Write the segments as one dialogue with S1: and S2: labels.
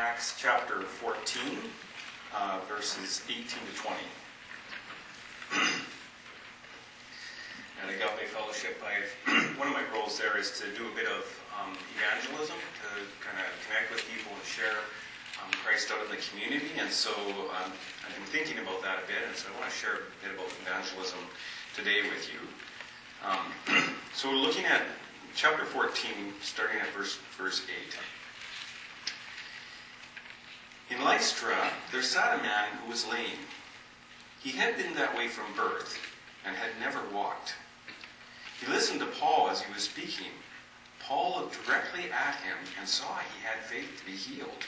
S1: Acts chapter 14, verses 18 to 20. At Agape Fellowship, one of my roles there is to do a bit of evangelism, to kind of connect with people and share Christ out in the community. And so I've been thinking about that a bit, and so I want to share a bit about evangelism today with you. So we're looking at chapter 14, starting at verse 8. In Lystra, there sat a man who was lame. He had been that way from birth, and had never walked. He listened to Paul as he was speaking. Paul looked directly at him and saw he had faith to be healed,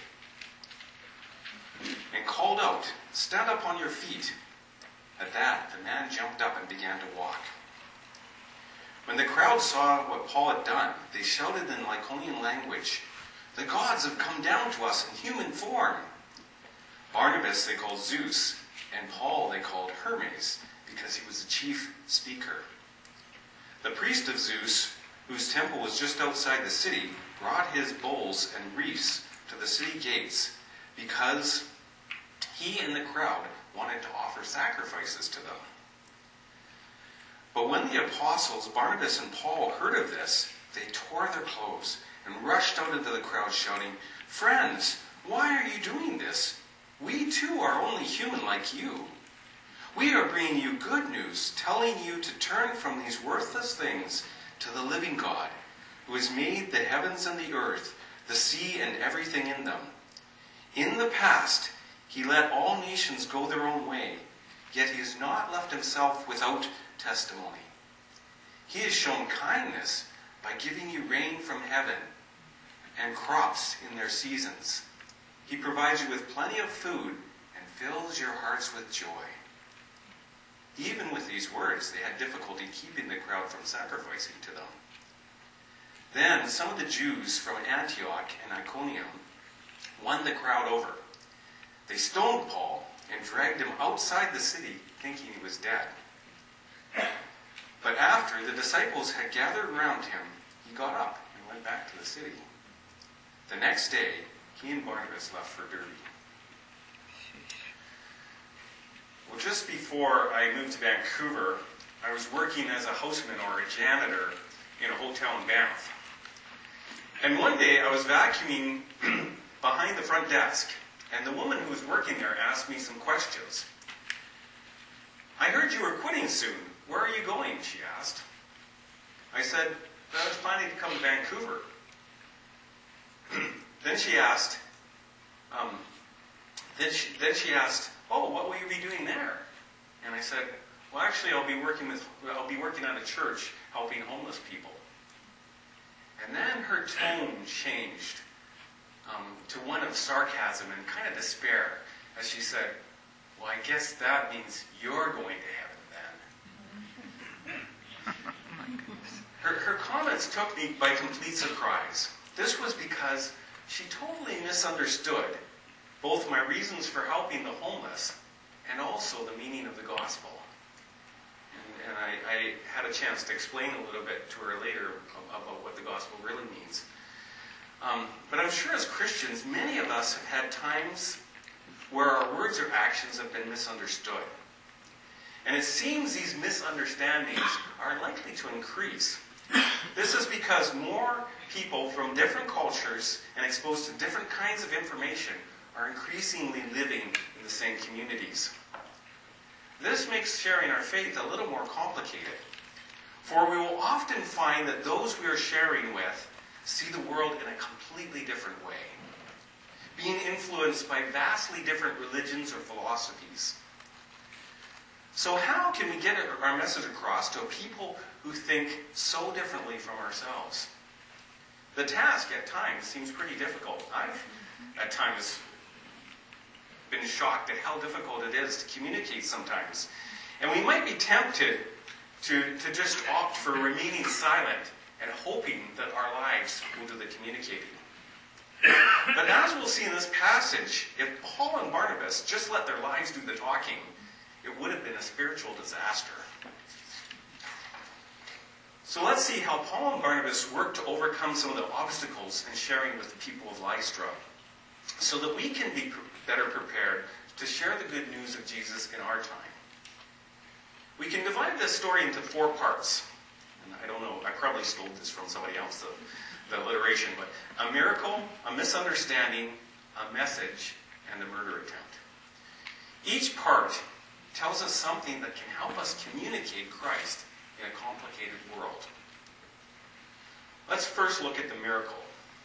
S1: and called out, "Stand up on your feet." At that, the man jumped up and began to walk. When the crowd saw what Paul had done, they shouted in Lycaonian language, "The gods have come down to us in human form." Barnabas they called Zeus, and Paul they called Hermes, because he was the chief speaker. The priest of Zeus, whose temple was just outside the city, brought his bowls and wreaths to the city gates, because he and the crowd wanted to offer sacrifices to them. But when the apostles, Barnabas and Paul, heard of this, they tore their clothes and rushed out into the crowd shouting, "Friends, why are you doing this? We too are only human like you. We are bringing you good news, telling you to turn from these worthless things to the living God, who has made the heavens and the earth, the sea and everything in them. In the past, he let all nations go their own way, yet he has not left himself without testimony. He has shown kindness by giving you rain from heaven and crops in their seasons. He provides you with plenty of food and fills your hearts with joy." Even with these words, they had difficulty keeping the crowd from sacrificing to them. Then some of the Jews from Antioch and Iconium won the crowd over. They stoned Paul and dragged him outside the city, thinking he was dead. But after the disciples had gathered around him, he got up and went back to the city. The next day, he and Barnabas left for Derbe. Well, just before I moved to Vancouver, I was working as a houseman or a janitor in a hotel in Banff. And one day I was vacuuming behind the front desk, and the woman who was working there asked me some questions. "I heard you were quitting soon. Where are you going?" she asked. I said, "I was planning to come to Vancouver." Then she asked, "Oh, what will you be doing there?" And I said, "Well, actually, I'll be working at a church helping homeless people." And then her tone changed to one of sarcasm and kind of despair as she said, "Well, I guess that means you're going to heaven then." Her comments took me by complete surprise. This was because she totally misunderstood both my reasons for helping the homeless and also the meaning of the gospel. And I had a chance to explain a little bit to her later about what the gospel really means. But I'm sure as Christians, many of us have had times where our words or actions have been misunderstood. And it seems these misunderstandings are likely to increase. This is because more people from different cultures and exposed to different kinds of information are increasingly living in the same communities. This makes sharing our faith a little more complicated, for we will often find that those we are sharing with see the world in a completely different way, being influenced by vastly different religions or philosophies. So how can we get our message across to a people who think so differently from ourselves? The task at times seems pretty difficult. I've at times been shocked at how difficult it is to communicate sometimes. And we might be tempted to just opt for remaining silent and hoping that our lives will do the communicating. But as we'll see in this passage, if Paul and Barnabas just let their lives do the talking, it would have been a spiritual disaster. So let's see how Paul and Barnabas worked to overcome some of the obstacles in sharing with the people of Lystra. So so that we can be better prepared to share the good news of Jesus in our time. We can divide this story into 4 parts. And I don't know, I probably stole this from somebody else, the alliteration, but a miracle, a misunderstanding, a message, and a murder attempt. Each part tells us something that can help us communicate Christ in a complicated world. Let's first look at the miracle.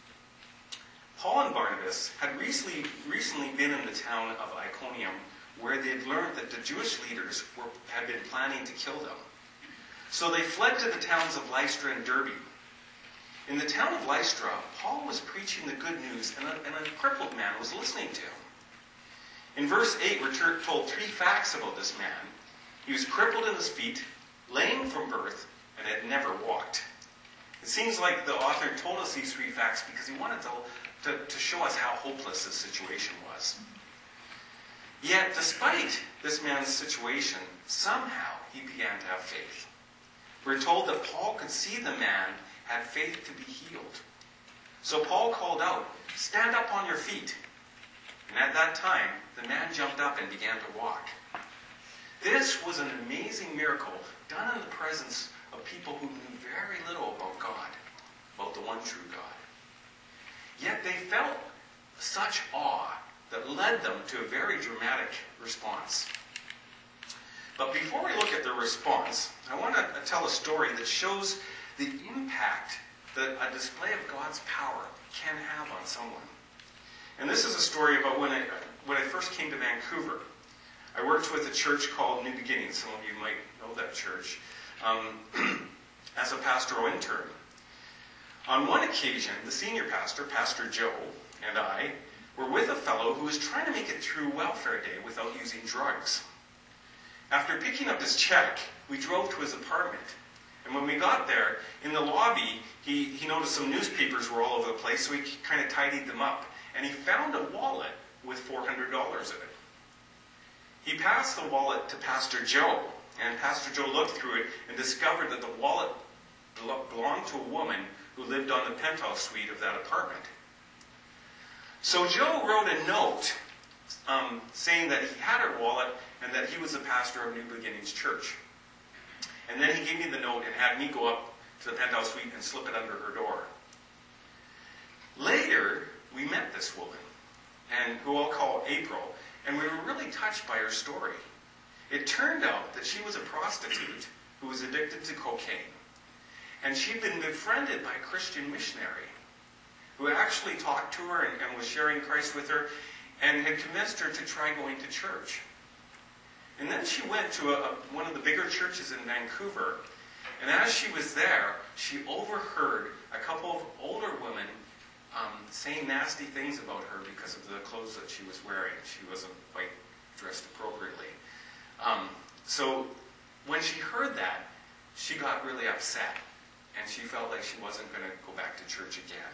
S1: Paul and Barnabas had recently been in the town of Iconium, where they had learned that the Jewish leaders had been planning to kill them. So they fled to the towns of Lystra and Derbe. In the town of Lystra, Paul was preaching the good news, and a crippled man was listening to him. In verse 8, we're told 3 facts about this man. He was crippled in his feet, lame from birth, and had never walked. It seems like the author told us these 3 facts because he wanted to show us how hopeless this situation was. Yet, despite this man's situation, somehow he began to have faith. We're told that Paul could see the man had faith to be healed. So Paul called out, "Stand up on your feet." And at that time, the man jumped up and began to walk. This was an amazing miracle done in the presence of people who knew very little about God, about the one true God. Yet they felt such awe that led them to a very dramatic response. But before we look at the response, I want to tell a story that shows the impact that a display of God's power can have on someone. And this is a story about when I first came to Vancouver. I worked with a church called New Beginnings. Some of you might know that church. As a pastoral intern. On one occasion, the senior pastor, Pastor Joe, and I were with a fellow who was trying to make it through welfare day without using drugs. After picking up his check, we drove to his apartment. And when we got there, in the lobby, he noticed some newspapers were all over the place, so he kind of tidied them up. And he found a wallet with $400 in it. He passed the wallet to Pastor Joe, and Pastor Joe looked through it and discovered that the wallet belonged to a woman who lived on the penthouse suite of that apartment. So Joe wrote a note saying that he had her wallet and that he was the pastor of New Beginnings Church. And then he gave me the note and had me go up to the penthouse suite and slip it under her door. Later, we met this woman, and who I'll call April, and we were really touched by her story. It turned out that she was a prostitute who was addicted to cocaine. And she'd been befriended by a Christian missionary who actually talked to her and was sharing Christ with her and had convinced her to try going to church. And then she went to one of the bigger churches in Vancouver, and as she was there, she overheard a couple of older women saying nasty things about her because of the clothes that she was wearing. She wasn't quite dressed appropriately. So when she heard that, she got really upset, and she felt like she wasn't going to go back to church again.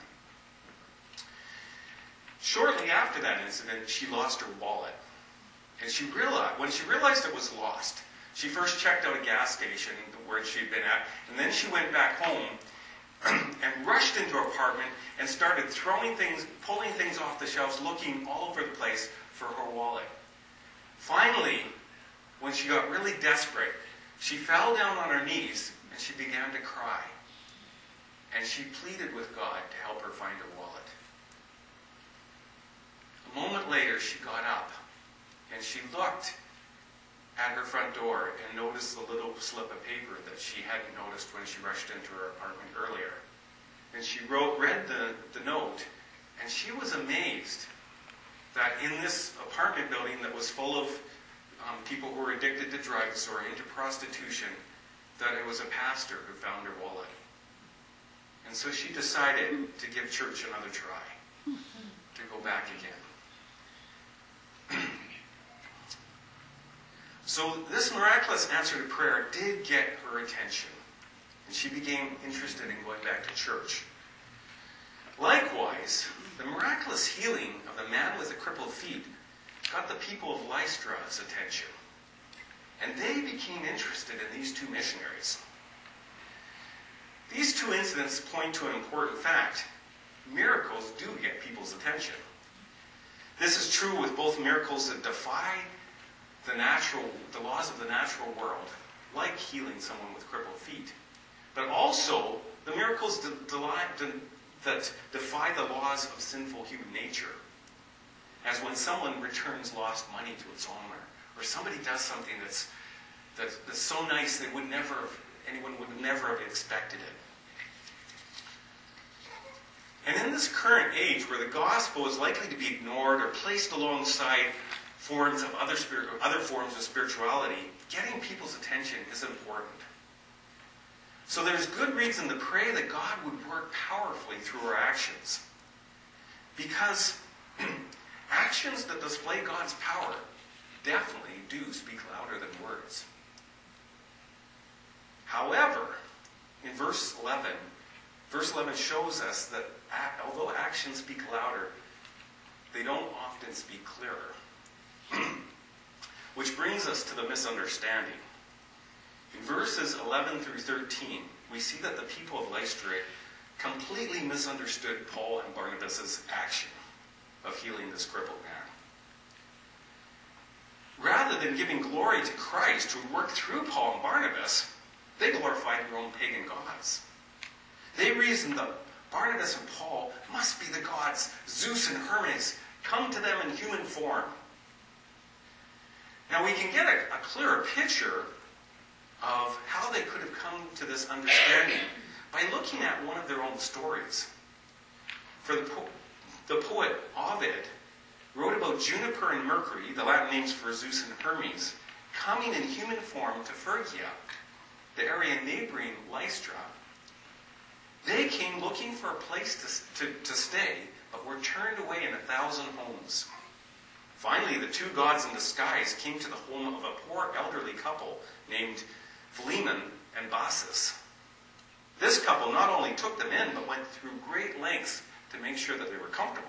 S1: Shortly after that incident, she lost her wallet. And when she realized it was lost, she first checked out a gas station where she'd been at, and then she went back home and rushed into her apartment and started throwing things, pulling things off the shelves, looking all over the place for her wallet. Finally, when she got really desperate, she fell down on her knees and she began to cry. And she pleaded with God to help her find her wallet. A moment later, she got up and she looked at her front door and noticed the little slip of paper that she hadn't noticed when she rushed into her apartment earlier. And she read the note, and she was amazed that in this apartment building that was full of people who were addicted to drugs or into prostitution, that it was a pastor who found her wallet. And so she decided to give church another try, to go back again. So this miraculous answer to prayer did get her attention, and she became interested in going back to church. Likewise, the miraculous healing of the man with the crippled feet got the people of Lystra's attention, and they became interested in these two missionaries. These two incidents point to an important fact. Miracles do get people's attention. this is true with both miracles that defy the laws of the natural world, like healing someone with crippled feet, but also the miracles that defy the laws of sinful human nature, as when someone returns lost money to its owner, or somebody does something that's so nice that anyone would never have expected it. And in this current age, where the gospel is likely to be ignored or placed alongside forms of other forms of spirituality, getting people's attention is important. So there's good reason to pray that God would work powerfully through our actions. Because actions that display God's power definitely do speak louder than words. However, in verse 11 shows us that although actions speak louder, they don't often speak clearer. Which brings us to the misunderstanding. In verses 11 through 13, we see that the people of Lystra completely misunderstood Paul and Barnabas' action of healing this crippled man. Rather than giving glory to Christ who worked through Paul and Barnabas, they glorified their own pagan gods. They reasoned that Barnabas and Paul must be the gods Zeus and Hermes, come to them in human form. Now we can get a clearer picture of how they could have come to this understanding by looking at one of their own stories. For the poet Ovid wrote about Juniper and Mercury, the Latin names for Zeus and Hermes, coming in human form to Phrygia, the area neighboring Lystra. They came looking for a place to stay, but were turned away in 1,000 homes. Finally, the two gods in disguise came to the home of a poor elderly couple named Philemon and Baucis. This couple not only took them in, but went through great lengths to make sure that they were comfortable.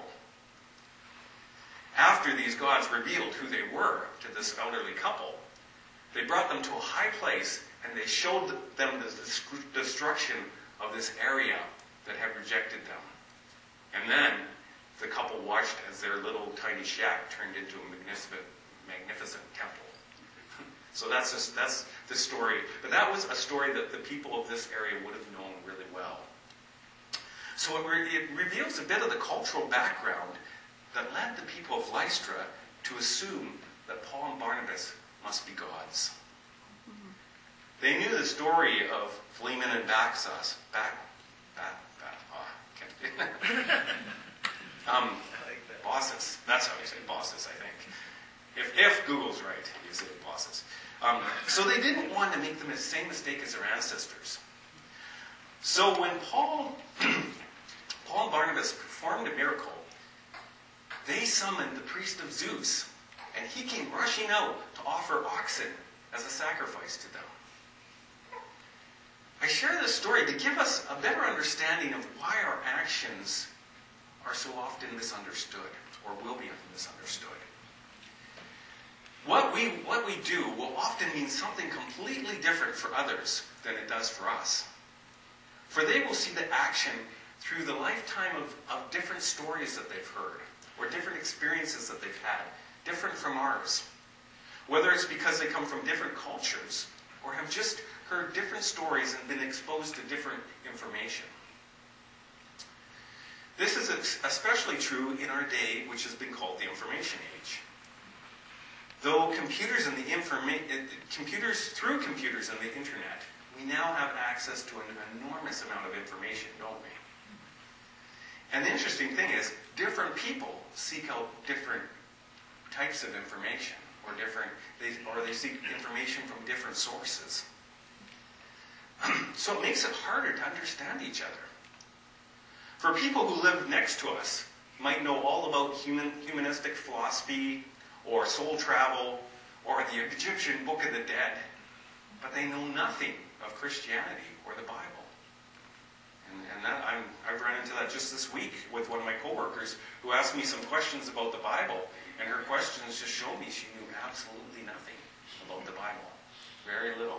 S1: After these gods revealed who they were to this elderly couple, they brought them to a high place and they showed them the destruction of this area that had rejected them. And then the couple watched as their little tiny shack turned into a magnificent temple. So that's the story. But that was a story that the people of this area would have known really well. So it reveals a bit of the cultural background that led the people of Lystra to assume that Paul and Barnabas must be gods. They knew the story of Philemon and Baucis. Baucis. That's how you say Baucis, I think. If Google's right, you say Baucis. So they didn't want to make the same mistake as their ancestors. So when Paul and Barnabas performed a miracle, they summoned the priest of Zeus, and he came rushing out to offer oxen as a sacrifice to them. I share this story to give us a better understanding of why our actions are so often misunderstood, or will be misunderstood. What we do will often mean something completely different for others than it does for us. For they will see the action through the lifetime of different stories that they've heard, or different experiences that they've had, different from ours. Whether it's because they come from different cultures, or have just heard different stories and been exposed to different information. This is especially true in our day, which has been called the information age. Though through computers and the internet, we now have access to an enormous amount of information, don't we? And the interesting thing is, different people seek out different types of information, or they seek information from different sources. So it makes it harder to understand each other. For people who live next to us, might know all about humanistic philosophy, or soul travel, or the Egyptian Book of the Dead, but they know nothing of Christianity or the Bible. And I've run into that just this week with one of my coworkers who asked me some questions about the Bible, and her questions just showed me she knew absolutely nothing about the Bible. Very little.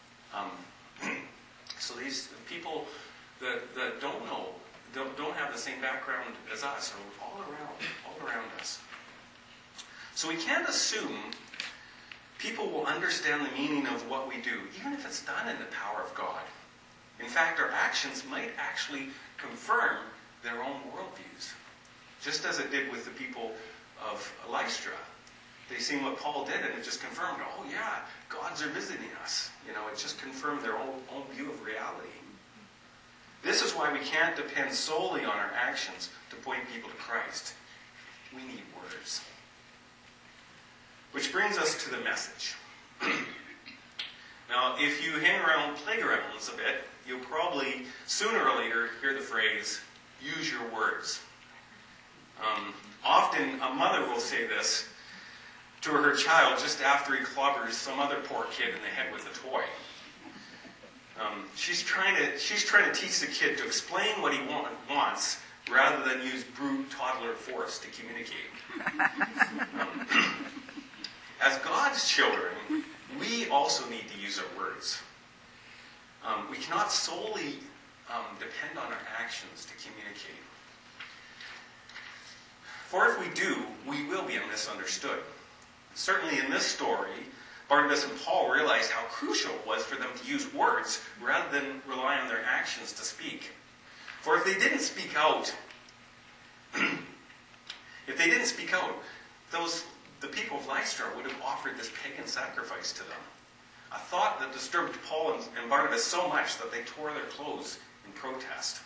S1: So these people that don't have the same background as us are all around us. So we can't assume people will understand the meaning of what we do, even if it's done in the power of God. In fact, our actions might actually confirm their own worldviews, just as it did with the people of Lystra. They seen what Paul did, and it just confirmed, oh yeah, gods are visiting us. It just confirmed their own view of reality. This is why we can't depend solely on our actions to point people to Christ. We need words. Which brings us to the message. Now, if you hang around playgrounds a bit, you'll probably sooner or later hear the phrase, use your words. Often a mother will say this to her child just after he clobbers some other poor kid in the head with a toy. She's trying to teach the kid to explain what he wants rather than use brute toddler force to communicate. As God's children, we also need to use our words. We cannot solely depend on our actions to communicate. For if we do, we will be misunderstood. Certainly in this story, Barnabas and Paul realized how crucial it was for them to use words rather than rely on their actions to speak. For if they didn't speak out, the people of Lystra would have offered this pagan sacrifice to them. A thought that disturbed Paul and Barnabas so much that they tore their clothes in protest.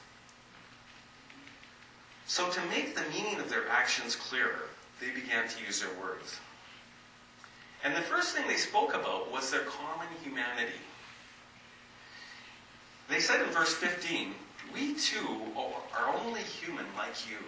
S1: So to make the meaning of their actions clearer, they began to use their words. And the first thing they spoke about was their common humanity. They said in verse 15, we too are only human like you.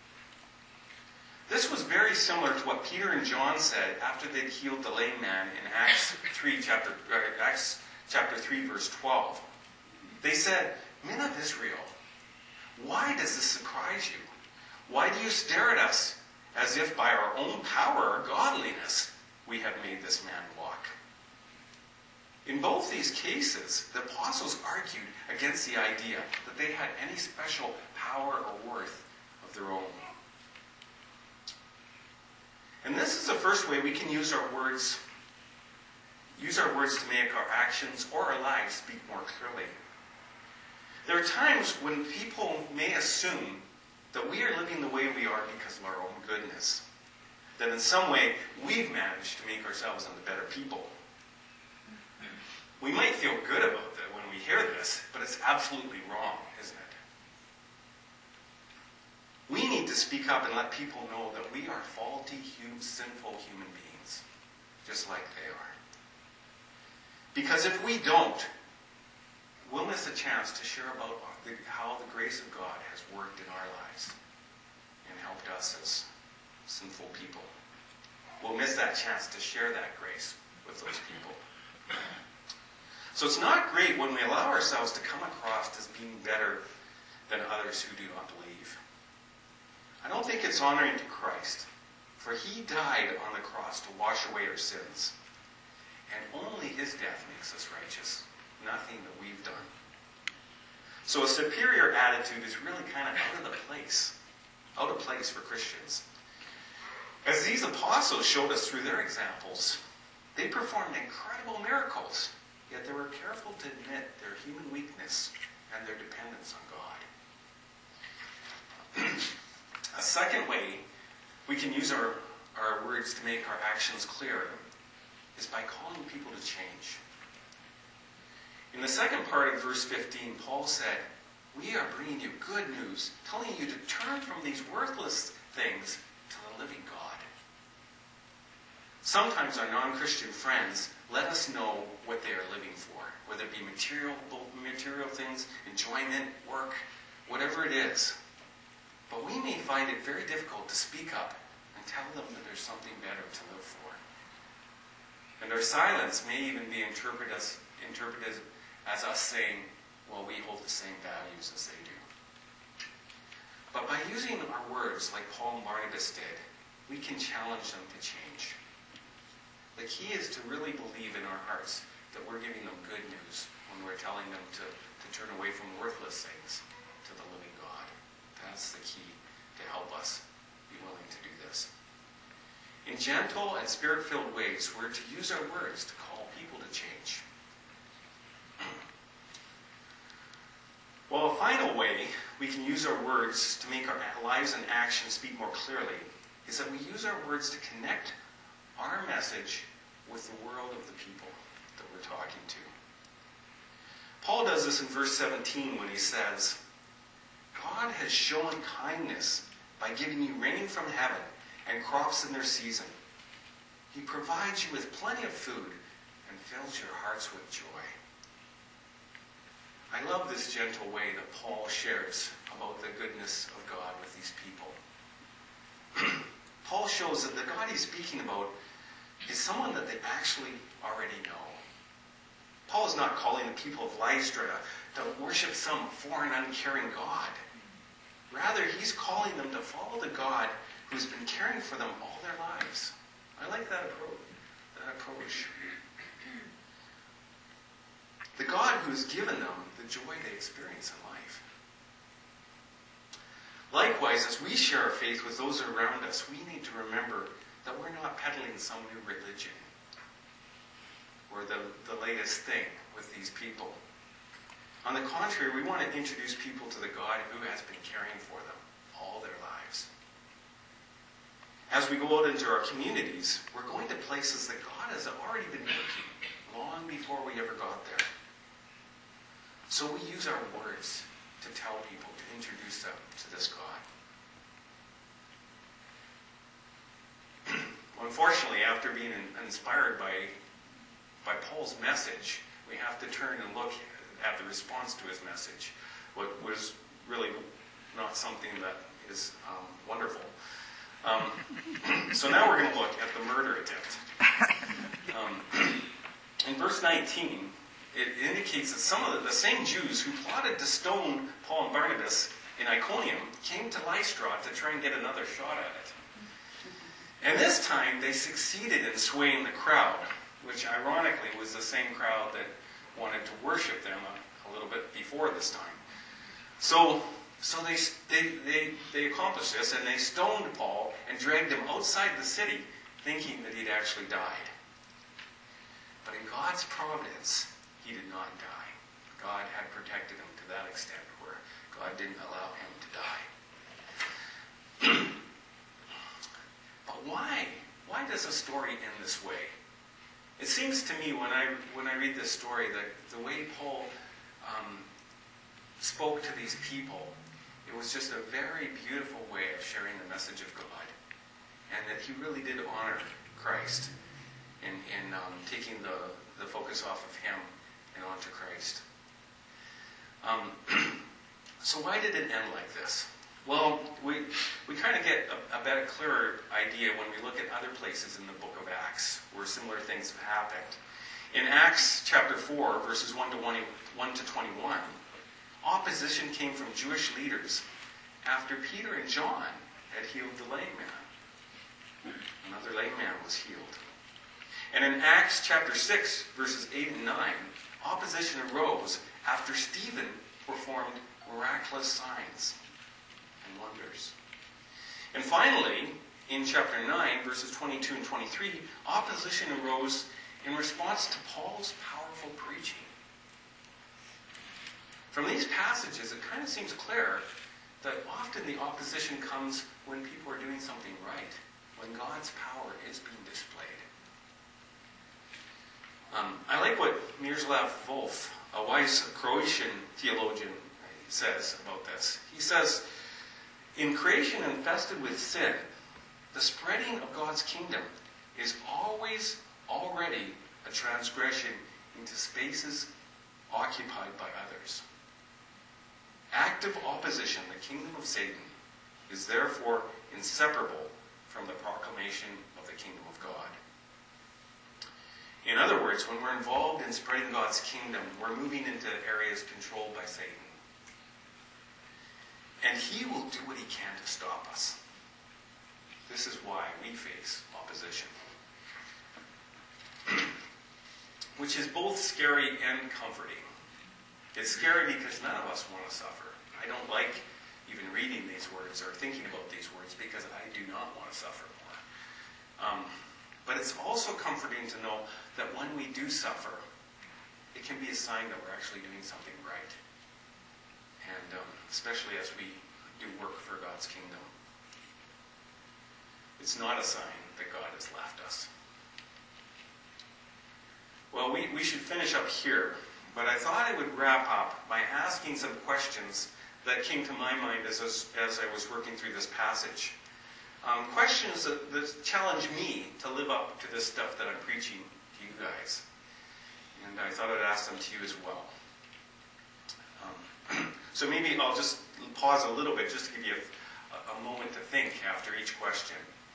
S1: This was very similar to what Peter and John said after they'd healed the lame man in Acts chapter 3, verse 12. They said, men of Israel, why does this surprise you? Why do you stare at us as if by our own power or godliness we have made this man walk? In both these cases, the apostles argued against the idea that they had any special power or worth of their own. And this is the first way we can use our words to make our actions or our lives speak more clearly. There are times when people may assume that we are living the way we are because of our own goodness. That in some way we've managed to make ourselves into better people. We might feel good about that when we hear this, but it's absolutely wrong, isn't it? We need to speak up and let people know that we are faulty, sinful human beings, just like they are. Because if we don't, we'll miss a chance to share about how the grace of God has worked in our lives and helped us as sinful people. We'll miss that chance to share that grace with those people. So it's not great when we allow ourselves to come across as being better than others who do not believe. I don't think it's honoring to Christ, for he died on the cross to wash away our sins. And only his death makes us righteous, nothing that we've done. So a superior attitude is really kind of out of place for Christians. As these apostles showed us through their examples, they performed incredible miracles, yet they were careful to admit their human weakness and their dependence on God. A second way we can use our words to make our actions clearer is by calling people to change. In the second part of verse 15, Paul said, we are bringing you good news, telling you to turn from these worthless things to the living God. Sometimes our non-Christian friends let us know what they are living for, whether it be material things, enjoyment, work, whatever it is. But we may find it very difficult to speak up and tell them that there's something better to live for. And our silence may even be interpreted as us saying, well, we hold the same values as they do. But by using our words like Paul and Barnabas did, we can challenge them to change. The key is to really believe in our hearts that we're giving them good news when we're telling them to turn away from worthless things to the living God. That's the key to help us be willing to do this. In gentle and spirit-filled ways, we're to use our words to call people to change. Well, a final way we can use our words to make our lives and actions speak more clearly is that we use our words to connect our message with the world of the people that we're talking to. Paul does this in verse 17 when he says, God has shown kindness by giving you rain from heaven and crops in their season. He provides you with plenty of food and fills your hearts with joy. I love this gentle way that Paul shares about the goodness of God with these people. Paul shows that the God he's speaking about is someone that they actually already know. Paul is not calling the people of Lystra to worship some foreign, uncaring God. Rather, he's calling them to follow the God who's been caring for them all their lives. I like that approach. The God who's given them the joy they experience in life. Likewise, as we share our faith with those around us, we need to remember that we're not peddling some new religion or the latest thing with these people. On the contrary, we want to introduce people to the God who has been caring for them all their lives. As we go out into our communities, we're going to places that God has already been making long before we ever got there. So we use our words to tell people, to introduce them to this God. Well, unfortunately, after being inspired by Paul's message, we have to turn and look at the response to his message, what was really not something that is wonderful. So now we're going to look at the murder attempt. In verse 19, it indicates that some of the same Jews who plotted to stone Paul and Barnabas in Iconium came to Lystra to try and get another shot at it. And this time they succeeded in swaying the crowd, which ironically was the same crowd that wanted to worship them a little bit before this time. So they accomplished this, and they stoned Paul and dragged him outside the city, thinking that he'd actually died. But in God's providence, he did not die. God had protected him to that extent where God didn't allow him to die. But why? Why does the story end this way? It seems to me when I read this story that the way Paul spoke to these people, it was just a very beautiful way of sharing the message of God, and that he really did honor Christ in taking the focus off of him and onto Christ. So why did it end like this? Well, we kind of get a better, clearer idea when we look at other places in the book of Acts where similar things have happened. In Acts chapter 4, verses 1 to 21, opposition came from Jewish leaders after Peter and John had healed the lame man. Another lame man was healed. And in Acts chapter 6, verses 8 and 9, opposition arose after Stephen performed miraculous signs and wonders. And finally, in chapter 9, verses 22 and 23, opposition arose in response to Paul's powerful preaching. From these passages, it kind of seems clear that often the opposition comes when people are doing something right, when God's power is being displayed. I like what Miroslav Volf, a wise Croatian theologian, says about this. He says, in creation infested with sin, the spreading of God's kingdom is always already a transgression into spaces occupied by others. Active opposition, the kingdom of Satan, is therefore inseparable from the proclamation of the kingdom of God. In other words, when we're involved in spreading God's kingdom, we're moving into areas controlled by Satan. And he will do what he can to stop us. This is why we face opposition. Which is both scary and comforting. It's scary because none of us want to suffer. I don't like even reading these words or thinking about these words because I do not want to suffer more. it's also comforting to know that when we do suffer, it can be a sign that we're actually doing something right. And especially as we do work for God's kingdom. It's not a sign that God has left us. Well, we should finish up here, but I thought I would wrap up by asking some questions that came to my mind as I was working through this passage. Questions that challenge me to live up to this stuff that I'm preaching to you guys. And I thought I'd ask them to you as well. So maybe I'll just pause a little bit just to give you a moment to think after each question.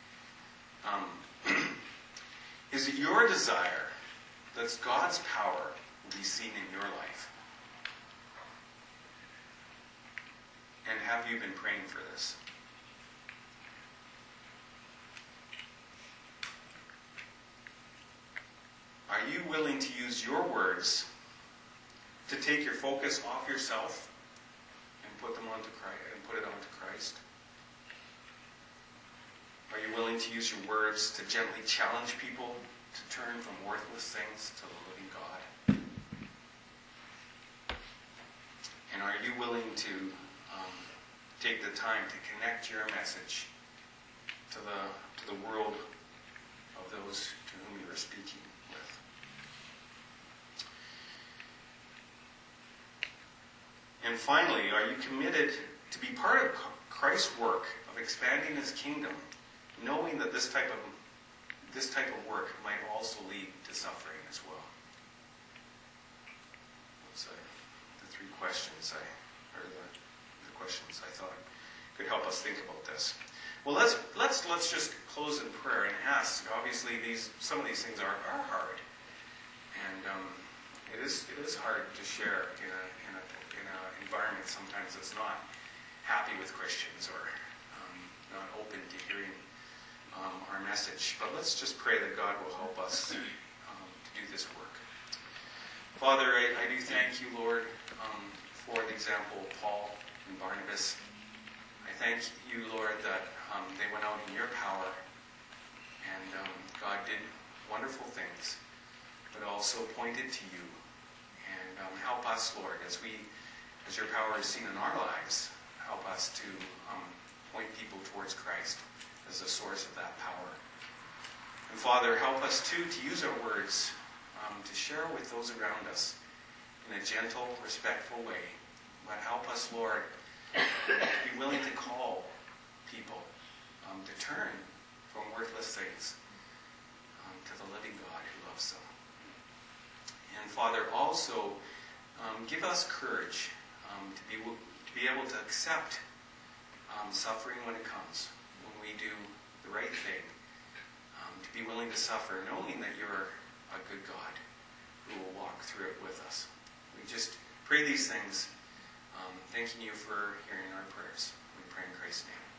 S1: Is it your desire that God's power will be seen in your life? And have you been praying for this? Are you willing to use your words to take your focus off yourself and put it onto Christ? Are you willing to use your words to gently challenge people to turn from worthless things to the living God? And are you willing to take the time to connect your message to the world of those to whom you are speaking with? And finally, are you committed to be part of Christ's work of expanding His kingdom, knowing that this type of work might also lead to suffering as well? Those are the three questions the questions I thought could help us think about this. Well, let's just close in prayer and ask. Obviously, some of these things are hard, and it is hard to share in an environment sometimes that's not happy with Christians or not open to hearing our message. But let's just pray that God will help us to do this work. Father, I do thank you, Lord, for the example of Paul and Barnabas. I thank you, Lord, that they went out in your power and God did wonderful things, but also pointed to you. And help us, Lord, as your power is seen in our lives, help us to point people towards Christ as the source of that power. And Father, help us too to use our words to share with those around us in a gentle, respectful way. But help us, Lord, to be willing to call people to turn from worthless things to the living God who loves them. And Father, also give us courage to be able to accept suffering when it comes, when we do the right thing, to be willing to suffer, knowing that you're a good God who will walk through it with us. We just pray these things, thanking you for hearing our prayers. We pray in Christ's name.